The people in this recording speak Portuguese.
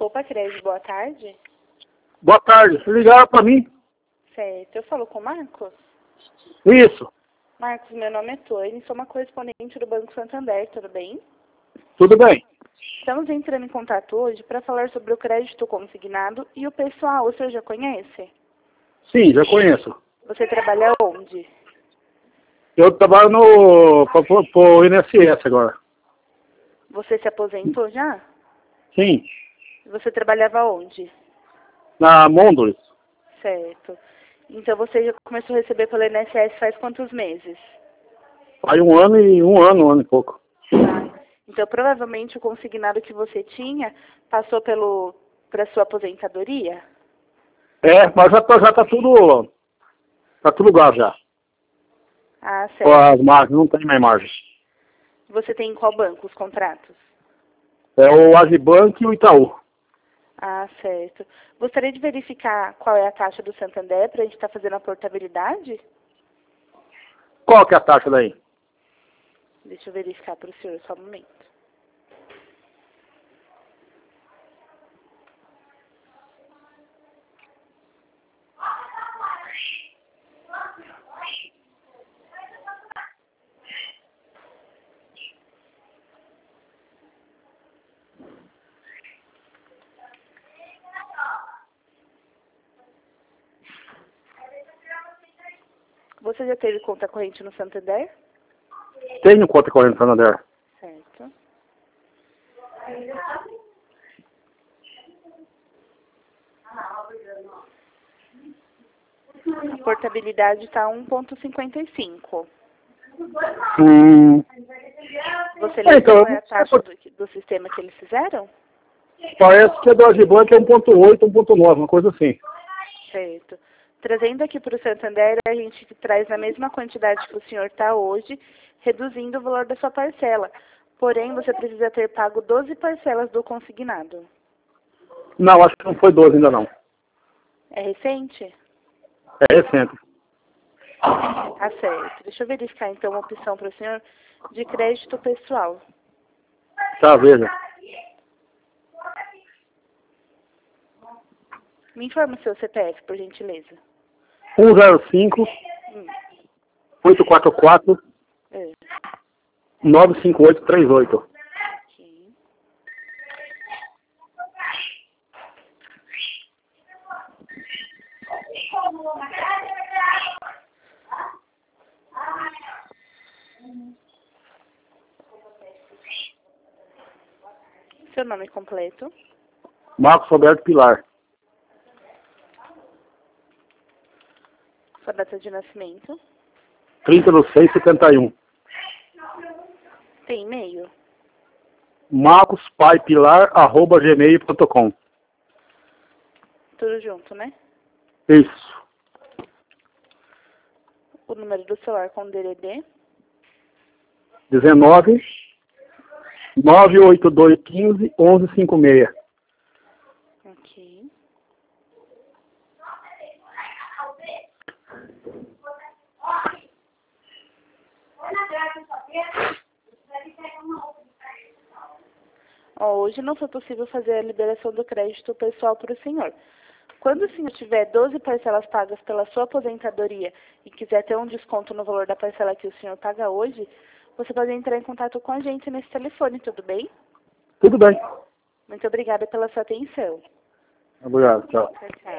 Poupa Crédito, boa tarde. Boa tarde, ligaram para mim? Certo, eu falo com o Marcos? Isso, Marcos, meu nome é Tony, sou uma correspondente do Banco Santander, tudo bem? tudo bem. Estamos entrando em contato hoje para falar sobre o crédito consignado e o pessoal, o senhor já conhece? Sim, já conheço. Você trabalha onde? Eu trabalho pro INSS agora. Você se aposentou já? Sim, Você trabalhava onde? na Mondores. Certo. Então você já começou a receber pelo INSS faz quantos meses? Faz um ano um ano e pouco. Ah, então provavelmente o consignado que você tinha passou para sua aposentadoria? É, mas já tá tudo igual já. Ah, Com certo. as margens, não tem mais margem. Você tem em qual banco os contratos? É o Agibank e o Itaú. Ah, certo. Gostaria de verificar qual é a taxa do Santander para a gente estar fazendo a portabilidade? Qual que é a taxa daí? Deixa eu verificar para o senhor, só um momento. Você já teve conta corrente no Santander? Tenho conta corrente Santander. Certo. A portabilidade está 1,55. Você lembra Então, qual é a taxa do sistema que eles fizeram? parece que a do Agibank é 1.8, 1.9, uma coisa assim. Certo. Trazendo aqui para o Santander, a gente traz na mesma quantidade que o senhor está hoje, reduzindo o valor da sua parcela. Porém, você precisa ter pago 12 parcelas do consignado. Não, acho que não foi 12 ainda não. É recente? É recente. Tá certo. Deixa eu verificar então uma opção para o senhor de crédito pessoal. Tá, veja. Me informa o seu CPF, por gentileza. 105 Hum, 844 é. 95838. Aqui. Seu nome completo. Marcos Roberto Pilar. Sua data de nascimento. 30/6/71. Tem e-mail. marcospaipilar@gmail.com. Tudo junto, né? Isso. O número do celular com DDD. 19 98215 1156. Ok. Ó, hoje não foi possível fazer a liberação do crédito pessoal para o senhor. Quando o senhor tiver 12 parcelas pagas pela sua aposentadoria e quiser ter um desconto no valor da parcela que o senhor paga hoje, você pode entrar em contato com a gente nesse telefone, tudo bem? Tudo bem. Muito obrigada pela sua atenção. Obrigado, tchau. Tchau, tchau.